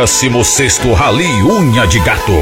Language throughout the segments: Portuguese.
16º Rally Unha de Gato.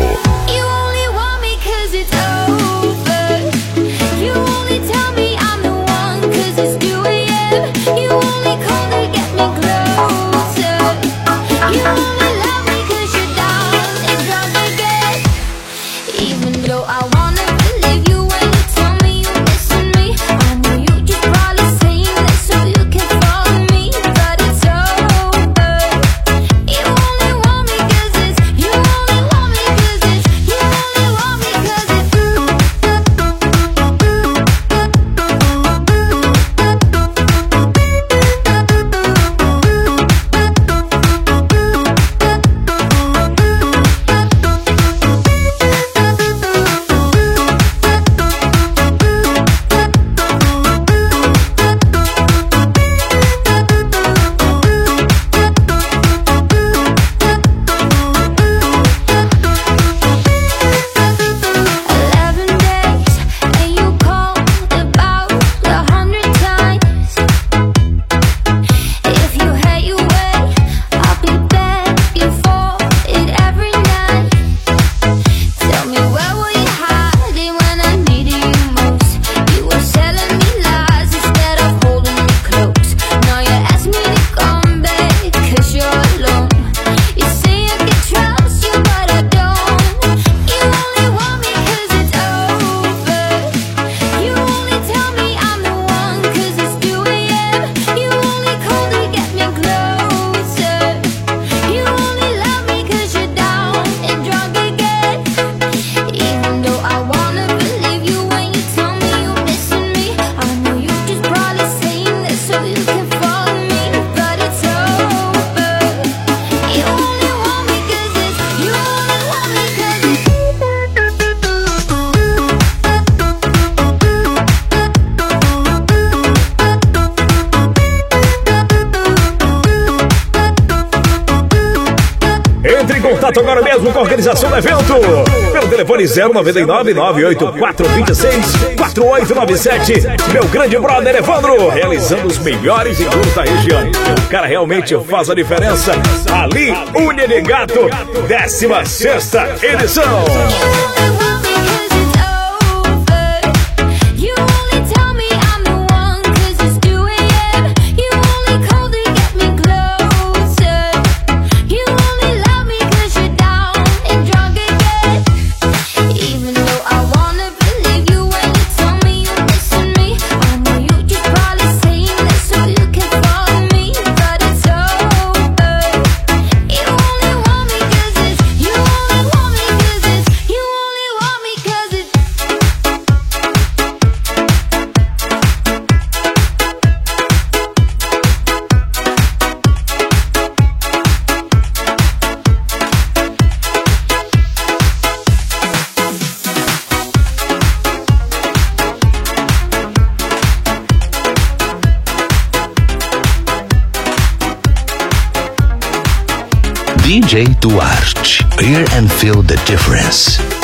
Contato agora mesmo com a organização do evento pelo telefone 099-9426-4897. Meu grande brother Evandro, realizando os melhores encontros da região. O cara realmente faz a diferença. Ali, Unha de Gato, 16ª edição. DJ Duarte, hear and feel the difference.